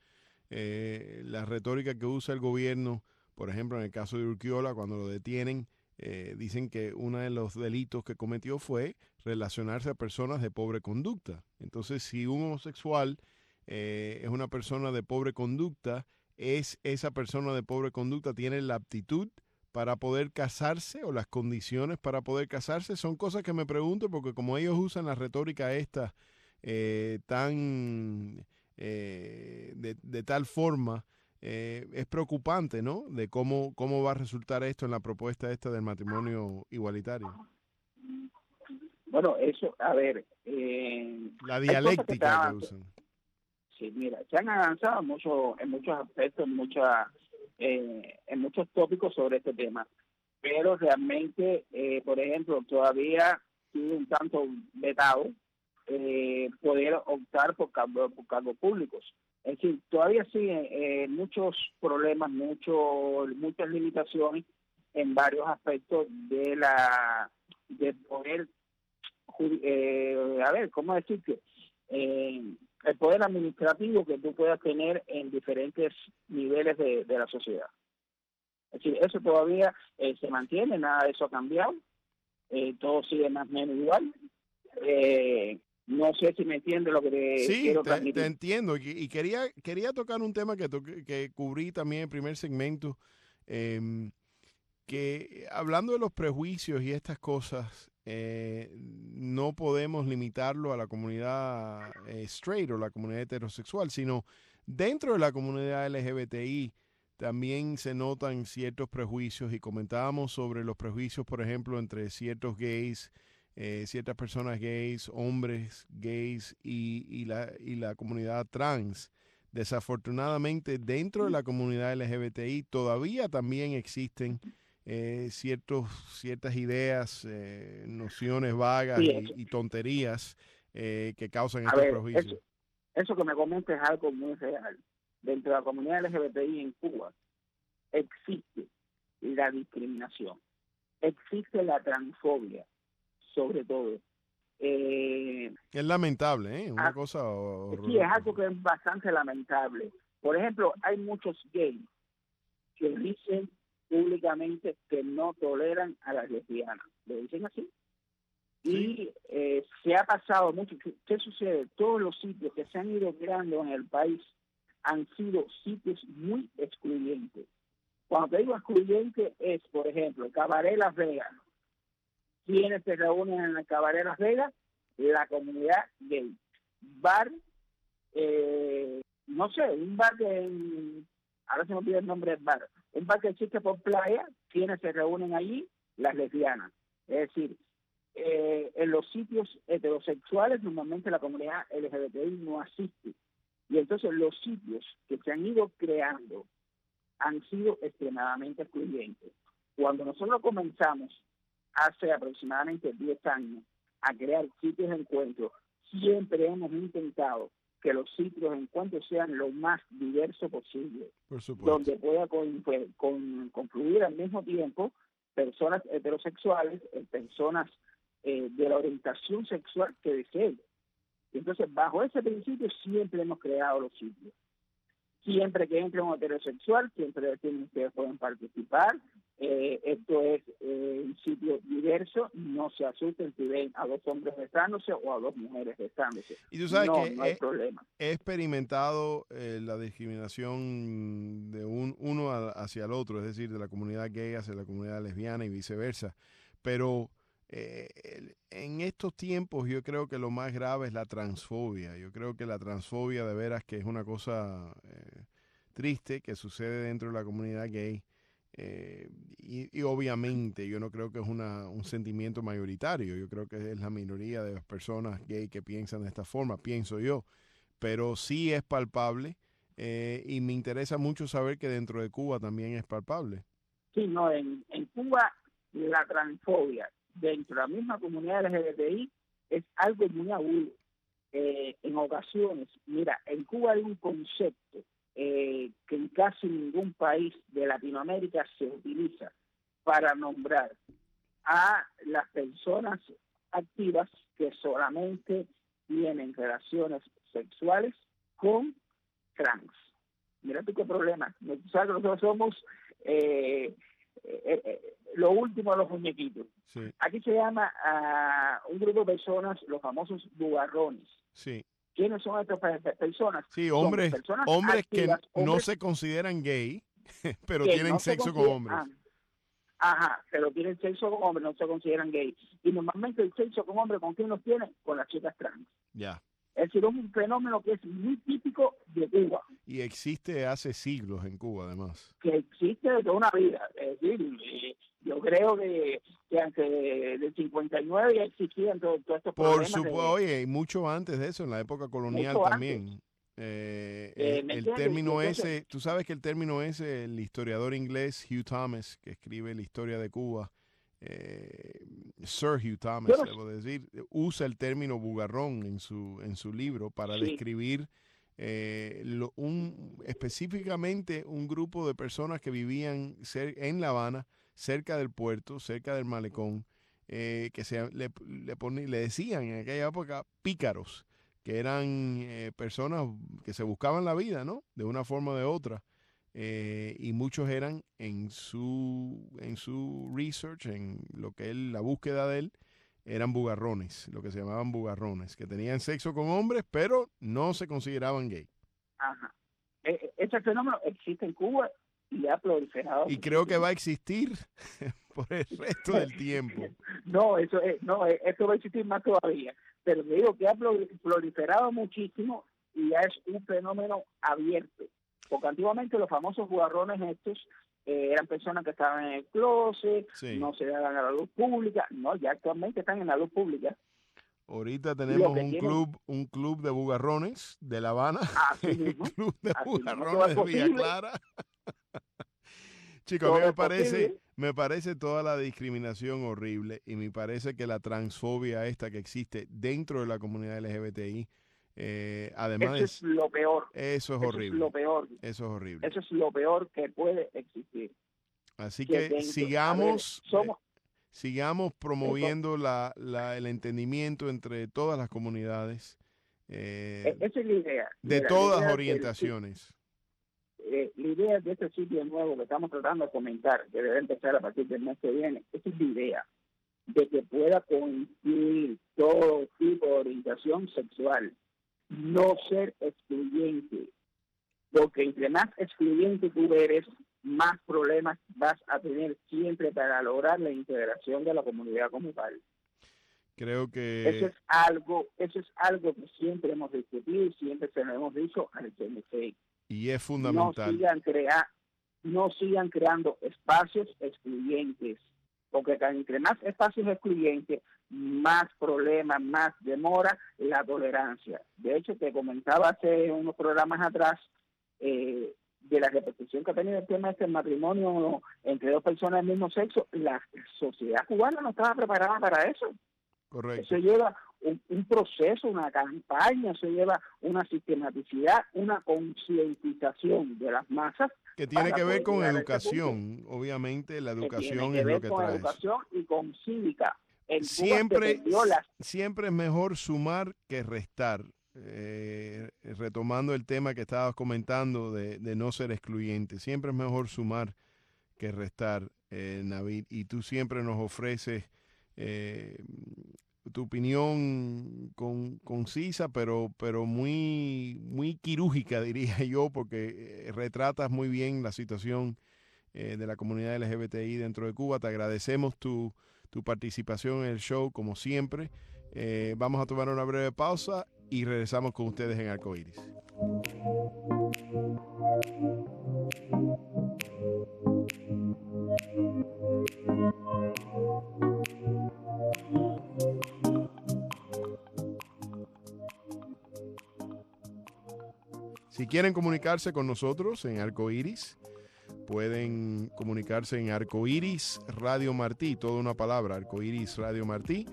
la retórica que usa el gobierno, por ejemplo en el caso de Urquiola, cuando lo detienen, dicen que uno de los delitos que cometió fue relacionarse a personas de pobre conducta. Entonces, si un homosexual es una persona de pobre conducta, esa persona de pobre conducta tiene la aptitud para poder casarse, o las condiciones para poder casarse. Son cosas que me pregunto, porque como ellos usan la retórica esta tan de tal forma, es preocupante, ¿no?, de cómo va a resultar esto en la propuesta esta del matrimonio igualitario. Bueno, eso, a ver, la dialéctica que usan. Sí, mira, se han avanzado en muchos aspectos, en muchos tópicos sobre este tema, pero realmente, por ejemplo, todavía sigue un tanto vetado poder optar por cargos públicos. Es decir, todavía siguen muchos problemas, muchas limitaciones en varios aspectos de poder, ¿cómo decirte? El poder administrativo que tú puedas tener en diferentes niveles de la sociedad. Es decir, eso todavía se mantiene, nada de eso ha cambiado, todo sigue más o menos igual. No sé si me entiendes lo que quiero transmitir. Te entiendo, y quería tocar un tema que cubrí también en el primer segmento, que hablando de los prejuicios y estas cosas, no podemos limitarlo a la comunidad straight o la comunidad heterosexual, sino dentro de la comunidad LGBTI también se notan ciertos prejuicios, y comentábamos sobre los prejuicios, por ejemplo, entre ciertos gays, ciertas personas gays, hombres gays y la comunidad trans. Desafortunadamente, dentro de la comunidad LGBTI todavía también existen ciertas ideas, nociones vagas y tonterías que causan estos prejuicios. Eso que me comentas es algo muy real. Dentro de la comunidad LGBTI en Cuba existe la discriminación, existe la transfobia, sobre todo. Es lamentable, una cosa horrorosa. Sí, es algo que es bastante lamentable. Por ejemplo, hay muchos gays que dicen públicamente que no toleran a las lesbianas. ¿Lo dicen así? Sí. Y se ha pasado mucho. ¿Qué sucede? Todos los sitios que se han ido creando en el país han sido sitios muy excluyentes. Cuando te digo excluyente es, por ejemplo, el Cabaret Las Vegas. ¿Quiénes se reúnen en el Cabaret Las Vegas? La comunidad gay. Bar, no sé, un bar ahora se me olvida el nombre del bar. Un bar que existe por playa, ¿quiénes se reúnen allí? Las lesbianas. Es decir, en los sitios heterosexuales normalmente la comunidad LGBTI no asiste. Y entonces los sitios que se han ido creando han sido extremadamente excluyentes. Cuando nosotros comenzamos hace aproximadamente 10 años a crear sitios de encuentro, siempre hemos intentado que los sitios de encuentro sean lo más diverso posible, donde pueda confluir al mismo tiempo personas heterosexuales, personas de la orientación sexual que deseen. Entonces, bajo ese principio siempre hemos creado los sitios. Siempre que entre un heterosexual, siempre ustedes pueden participar. Esto es un sitio diverso. No se asusten si ven a dos hombres besándose o a dos mujeres besándose. Y tú sabes que no hay problema. He experimentado la discriminación de uno hacia el otro, es decir, de la comunidad gay hacia la comunidad lesbiana y viceversa. Pero en estos tiempos yo creo que lo más grave es la transfobia. Yo creo que la transfobia de veras que es una cosa triste que sucede dentro de la comunidad gay. Y obviamente yo no creo que es un sentimiento mayoritario. Yo creo que es la minoría de las personas gay que piensan de esta forma, pienso yo. Pero sí es palpable y me interesa mucho saber que dentro de Cuba también es palpable. Sí, no, en Cuba la transfobia dentro de la misma comunidad LGBTI es algo muy agudo. En ocasiones, mira, en Cuba hay un concepto que en casi ningún país de Latinoamérica se utiliza para nombrar a las personas activas que solamente tienen relaciones sexuales con trans. Mira tú qué problema. Sabes que nosotros somos lo último de los muñequitos. Sí. Aquí se llama a un grupo de personas los famosos bugarrones. Sí. ¿Quiénes son estas personas? Sí, hombres activas, que no se consideran gay, pero tienen sexo con hombres. Pero tienen sexo con hombres, no se consideran gay. Y normalmente el sexo con hombres, ¿con quién los tienen? Con las chicas trans. Ya. Es decir, es un fenómeno que es muy típico de Cuba. Y existe hace siglos en Cuba, además. Que existe de toda una vida. Es decir, yo creo que antes del 59 ya existían todos estos problemas. Por supuesto, oye, y mucho antes de eso, en la época colonial también. El término ese, tú sabes que el término ese, el historiador inglés Hugh Thomas, que escribe la historia de Cuba, Sir Hugh Thomas, debo decir, usa el término bugarrón en su libro para describir específicamente un grupo de personas que vivían en La Habana, cerca del puerto, cerca del malecón, que le decían en aquella época pícaros, que eran personas que se buscaban la vida, ¿no? De una forma o de otra. Y muchos eran en su research, en lo que la búsqueda de él, eran bugarrones, lo que se llamaban bugarrones, que tenían sexo con hombres, pero no se consideraban gay. Ajá. Ese fenómeno existe en Cuba y ha proliferado. Y creo que va a existir por el resto del tiempo. No, esto va a existir más todavía. Pero te digo que ha proliferado muchísimo y ya es un fenómeno abierto. Porque antiguamente los famosos bugarrones estos eran personas que estaban en el closet, sí, no se daban a la luz pública. No, ya actualmente están en la luz pública. Ahorita tenemos un club de bugarrones de La Habana, el club de bugarrones de Villa Clara. Chicos, a mí me parece toda la discriminación horrible y me parece que la transfobia esta que existe dentro de la comunidad LGBTI, además eso es lo peor. Eso es horrible. Es lo peor. Eso es horrible. Eso es lo peor que puede existir. Así que sigamos promoviendo el entendimiento entre todas las comunidades. Esa es la idea. De todas las orientaciones. La idea de este sitio nuevo que estamos tratando de comentar, que debe empezar a partir del mes que viene, esa es la idea de que pueda coincidir todo tipo de orientación sexual, no ser excluyente, porque entre más excluyente tú eres, más problemas vas a tener siempre para lograr la integración de la comunidad como tal. Creo que eso es algo que siempre hemos discutido y siempre se lo hemos dicho al CNC. Y es fundamental. No sigan creando espacios excluyentes, porque entre más espacios excluyentes, más problemas, más demora la tolerancia. De hecho, te comentaba hace unos programas atrás de la repercusión que ha tenido el tema del matrimonio entre dos personas del mismo sexo. La sociedad cubana no estaba preparada para eso. Correcto. Eso lleva un proceso, una campaña, eso lleva una sistematicidad, una concientización de las masas. Que tiene que ver con educación, obviamente la educación es lo que trae. Con educación y con cívica. Siempre es mejor sumar que restar. Retomando el tema que estabas comentando de no ser excluyente, siempre es mejor sumar que restar, Navid, y tú siempre nos ofreces tu opinión concisa, pero muy, muy quirúrgica, diría yo, porque retratas muy bien la situación de la comunidad LGBTI dentro de Cuba. Te agradecemos tu participación en el show, como siempre. Vamos a tomar una breve pausa y regresamos con ustedes en Arcoíris. Si quieren comunicarse con nosotros en Arcoíris, pueden comunicarse en Arcoíris Radio Martí, toda una palabra, Arcoíris Radio Martí,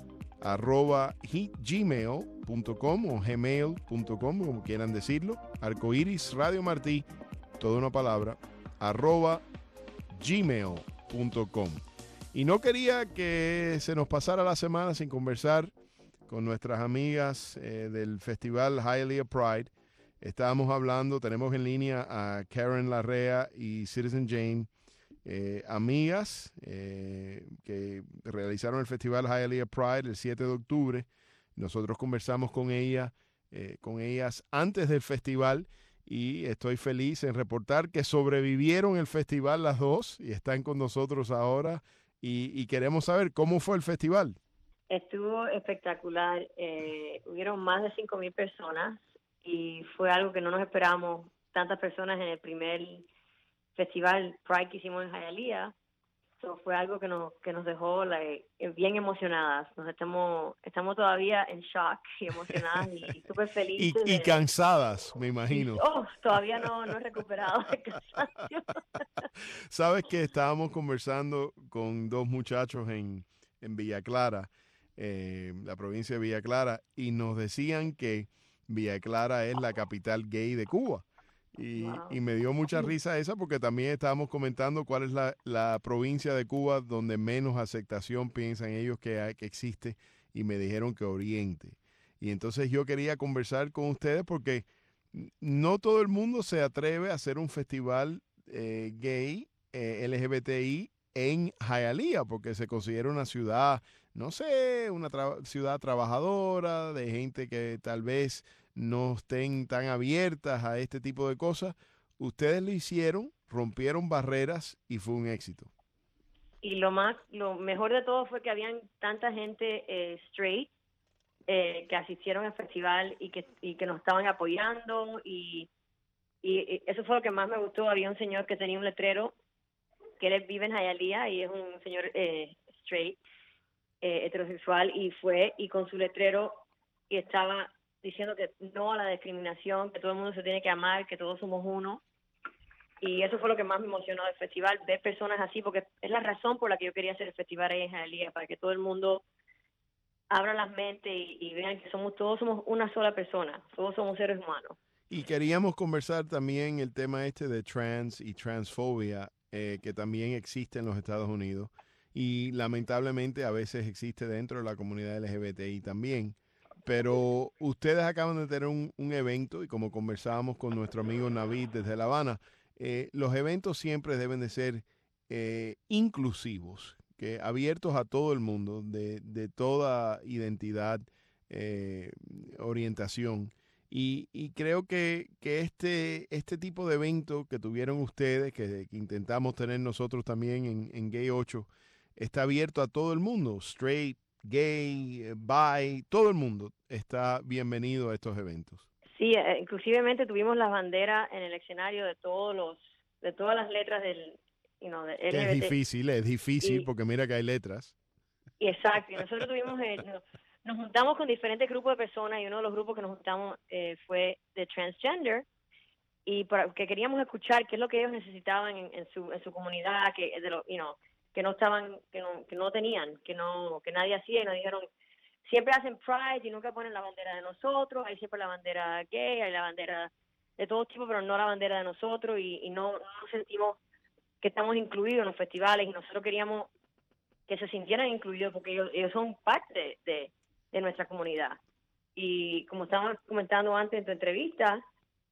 @gmail.com o gmail.com, como quieran decirlo. Arcoíris Radio Martí, toda una palabra, @gmail.com. Y no quería que se nos pasara la semana sin conversar con nuestras amigas del Festival Hialeah Pride. Estábamos hablando, tenemos en línea a Karen Larrea y Citizen Jane, amigas que realizaron el Festival Hialeah Pride el 7 de octubre. Nosotros conversamos con ellas antes del festival y estoy feliz en reportar que sobrevivieron el festival las dos y están con nosotros ahora y queremos saber cómo fue el festival. Estuvo espectacular, hubieron más de 5,000 personas. Y fue algo que no nos esperábamos, tantas personas en el primer festival Pride que hicimos en Hialeah. Fue algo que nos dejó bien emocionadas. Estamos todavía en shock y emocionadas y súper felices. Y cansadas, me imagino. Todavía no he recuperado el cansancio. Sabes que estábamos conversando con dos muchachos en Villa Clara, la provincia de Villa Clara, y nos decían que Villa Clara es la capital gay de Cuba. Y me dio mucha risa esa porque también estábamos comentando cuál es la provincia de Cuba donde menos aceptación piensan ellos que existe, y me dijeron que Oriente. Y entonces yo quería conversar con ustedes porque no todo el mundo se atreve a hacer un festival gay, LGBTI en Hialeah, porque se considera una ciudad, no sé, una ciudad trabajadora, de gente que tal vez no estén tan abiertas a este tipo de cosas. Ustedes lo hicieron, rompieron barreras y fue un éxito. Y lo mejor de todo fue que habían tanta gente straight que asistieron al festival y que nos estaban apoyando y eso fue lo que más me gustó. Había un señor que tenía un letrero, que él vive en Hialeah y es un señor straight, heterosexual, y con su letrero y estaba diciendo que no a la discriminación, que todo el mundo se tiene que amar, que todos somos uno. Y eso fue lo que más me emocionó del festival, ver personas así, porque es la razón por la que yo quería hacer el festival ahí en Hialeah, para que todo el mundo abra las mentes y vean que todos somos una sola persona, todos somos seres humanos. Y queríamos conversar también el tema de trans y transfobia, que también existe en los Estados Unidos y lamentablemente a veces existe dentro de la comunidad LGBTI también. Pero ustedes acaban de tener un evento y como conversábamos con nuestro amigo Navid desde La Habana, los eventos siempre deben de ser inclusivos, que abiertos a todo el mundo, de toda identidad, orientación. Y creo que este tipo de evento que tuvieron ustedes, que intentamos tener nosotros también en Gay 8, está abierto a todo el mundo, straight, gay, bi, todo el mundo está bienvenido a estos eventos. Sí, inclusivemente tuvimos las banderas en el escenario de todas las letras del LGBT. Es difícil porque mira que hay letras. Exacto, y nosotros tuvimos nos juntamos con diferentes grupos de personas y uno de los grupos que nos juntamos fue de transgender y que queríamos escuchar qué es lo que ellos necesitaban en su comunidad, que no estaban, que no tenían, que nadie hacía, y nos dijeron, siempre hacen Pride y nunca ponen la bandera de nosotros, hay siempre la bandera gay, hay la bandera de todo tipo, pero no la bandera de nosotros, y no sentimos que estamos incluidos en los festivales, y nosotros queríamos que se sintieran incluidos porque ellos son parte de nuestra comunidad. Y como estábamos comentando antes en tu entrevista,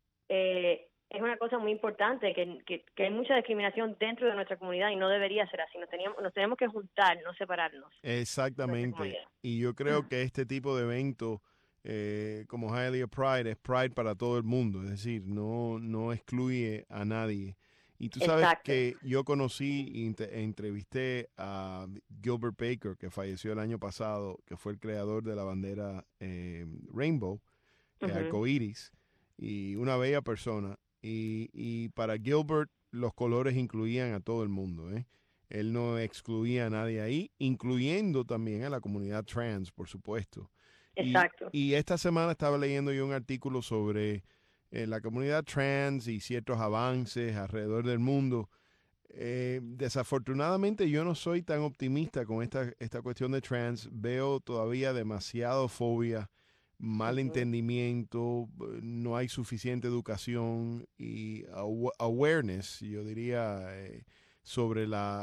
es una cosa muy importante que hay mucha discriminación dentro de nuestra comunidad y no debería ser así. Nos tenemos que juntar, no separarnos. Exactamente. Y yo creo que este tipo de evento como Hialeah Pride es Pride para todo el mundo, es decir, no excluye a nadie. Y tú sabes que yo conocí e entrevisté a Gilbert Baker, que falleció el año pasado, que fue el creador de la bandera Rainbow, arcoíris, y una bella persona. Y para Gilbert los colores incluían a todo el mundo, ¿eh? Él no excluía a nadie ahí, incluyendo también a la comunidad trans, por supuesto. Exacto. Y esta semana estaba leyendo yo un artículo sobre la comunidad trans y ciertos avances alrededor del mundo. Desafortunadamente yo no soy tan optimista con esta cuestión de trans. Veo todavía demasiado fobia, mal entendimiento, no hay suficiente educación y awareness, yo diría, sobre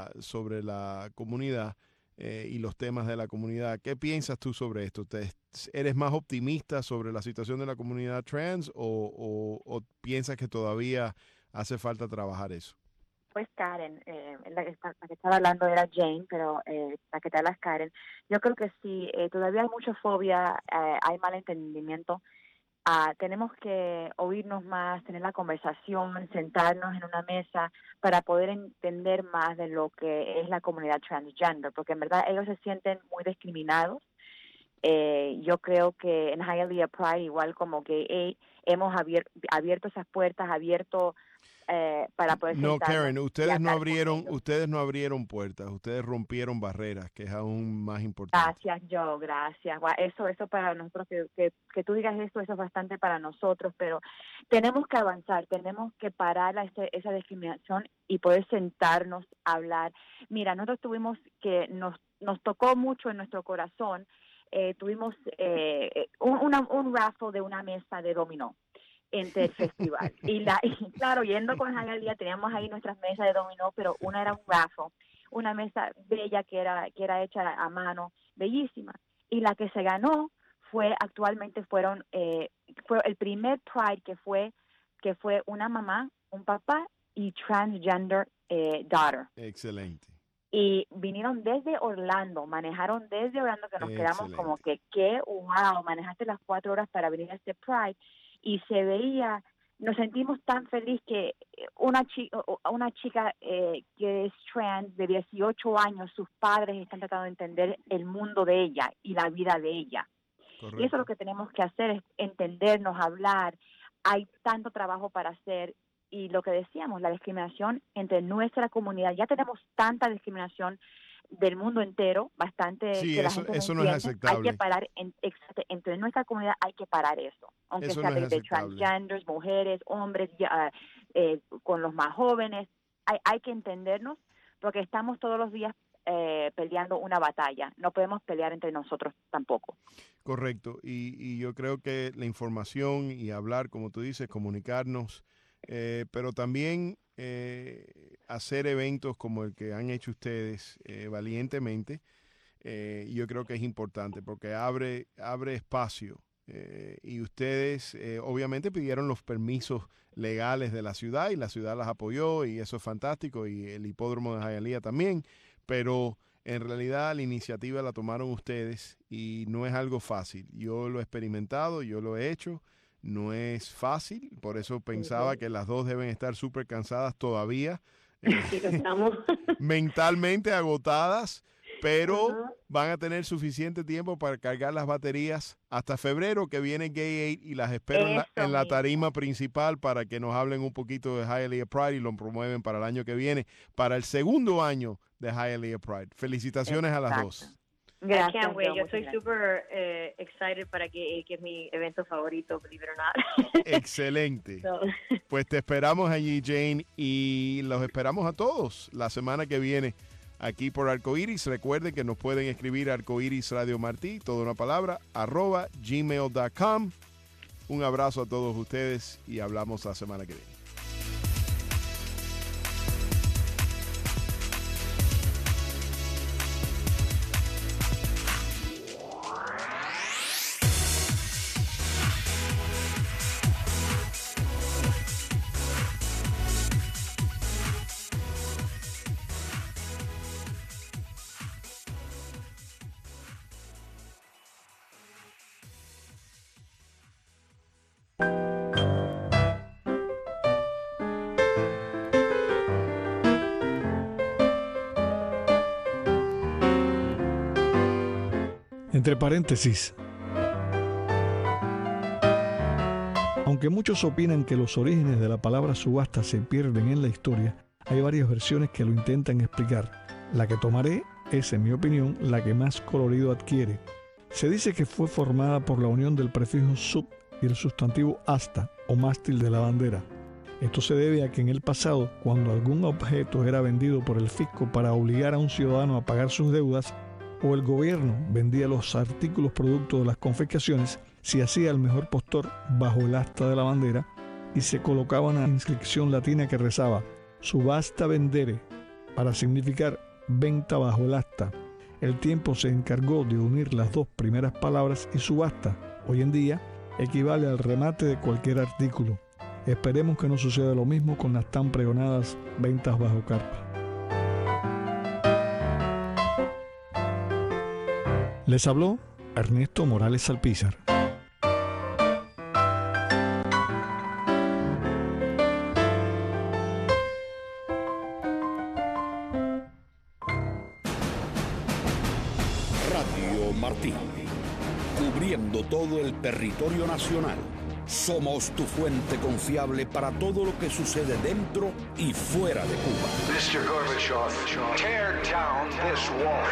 la comunidad y los temas de la comunidad. ¿Qué piensas tú sobre esto? ¿Eres más optimista sobre la situación de la comunidad trans o piensas que todavía hace falta trabajar eso? Pues Karen, la que estaba hablando era Jane, pero la que te habla es Karen. Yo creo que sí, todavía hay mucha fobia, hay mal entendimiento. Tenemos que oírnos más, tener la conversación, sentarnos en una mesa para poder entender más de lo que es la comunidad transgender, porque en verdad ellos se sienten muy discriminados. Yo creo que en Hialeah Pride, igual como que hemos abierto esas puertas, para poder No, Karen, ustedes no abrieron puertas, ustedes rompieron barreras, que es aún más importante. Gracias. Eso para nosotros, que tú digas eso es bastante para nosotros, pero tenemos que avanzar, tenemos que parar esa discriminación y poder sentarnos a hablar. Mira, nosotros nos tocó mucho en nuestro corazón tuvimos un raffle de una mesa de dominó entre el festival. Y claro, yendo con Hialeah, teníamos ahí nuestras mesas de dominó, pero una era un raffle, una mesa bella que era hecha a mano, bellísima. Y la que se ganó fue el primer Pride que fue una mamá, un papá y transgender daughter. Excelente. Y vinieron desde Orlando, manejaron desde Orlando, que nos quedamos como que wow, manejaste las 4 horas para venir a este Pride. Y se veía, nos sentimos tan feliz que una chica que es trans de 18 años, sus padres están tratando de entender el mundo de ella y la vida de ella. Correcto. Y eso es lo que tenemos que hacer, es entendernos, hablar. Hay tanto trabajo para hacer. Y lo que decíamos, la discriminación entre nuestra comunidad, ya tenemos tanta discriminación del mundo entero, bastante. Sí, que eso no es aceptable. Hay que parar, entre nuestra comunidad hay que parar eso, aunque eso sea no de transgenders, mujeres, hombres, con los más jóvenes, hay que entendernos, porque estamos todos los días peleando una batalla, no podemos pelear entre nosotros tampoco. Correcto, y yo creo que la información y hablar, como tú dices, comunicarnos, pero también hacer eventos como el que han hecho ustedes valientemente, yo creo que es importante porque abre espacio y ustedes obviamente pidieron los permisos legales de la ciudad y la ciudad las apoyó y eso es fantástico y el hipódromo de Hialeah también, pero en realidad la iniciativa la tomaron ustedes y no es algo fácil. Yo lo he experimentado, yo lo he hecho. No es fácil, por eso pensaba que las dos deben estar súper cansadas todavía, mentalmente agotadas, pero van a tener suficiente tiempo para cargar las baterías hasta febrero, que viene Gay 8 y las espero en la tarima principal para que nos hablen un poquito de Hialeah Pride y lo promueven para el año que viene, para el segundo año de Hialeah Pride. Felicitaciones a las dos. Gracias, I can't wait. Yo estoy súper excited para que es mi evento favorito, believe it or not. Excelente. Pues te esperamos allí, Jane, y los esperamos a todos la semana que viene aquí por Arcoiris. Recuerden que nos pueden escribir a Arcoiris Radio Martí, toda una palabra, @gmail.com. Un abrazo a todos ustedes y hablamos la semana que viene. Entre paréntesis, aunque muchos opinan que los orígenes de la palabra subasta se pierden en la historia, hay varias versiones que lo intentan explicar. La que tomaré es, en mi opinión, la que más colorido adquiere. Se dice que fue formada por la unión del prefijo sub y el sustantivo asta o mástil de la bandera. Esto se debe a que en el pasado, cuando algún objeto era vendido por el fisco para obligar a un ciudadano a pagar sus deudas, o el gobierno vendía los artículos producto de las confiscaciones, se hacía el mejor postor bajo el asta de la bandera y se colocaba una inscripción latina que rezaba subasta vendere, para significar venta bajo el asta. El tiempo se encargó de unir las dos primeras palabras y subasta, hoy en día, equivale al remate de cualquier artículo. Esperemos que no suceda lo mismo con las tan pregonadas ventas bajo carpa. Les habló Ernesto Morales Salpizar. Radio Martí, cubriendo todo el territorio nacional. Somos tu fuente confiable para todo lo que sucede dentro y fuera de Cuba. Mr. Gorbachev, tear down this wall.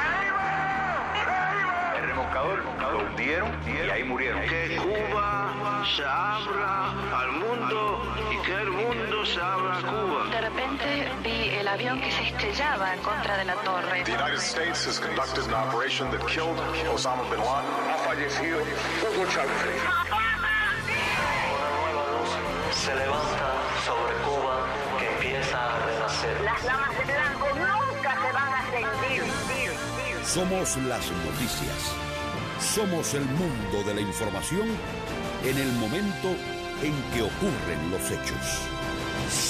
El remolcador lo hundieron y ahí murieron. Que Cuba se abra al mundo y que el mundo se abra a Cuba. De repente vi el avión que se estrellaba en contra de la torre. The United States has conducted an operation that killed Osama bin Laden. fallecido Hugo Chávez. Una nueva luz se levanta sobre Cuba que empieza a renacer. Las damas de blanco nunca se van a rendir. Somos las noticias. Somos el mundo de la información en el momento en que ocurren los hechos.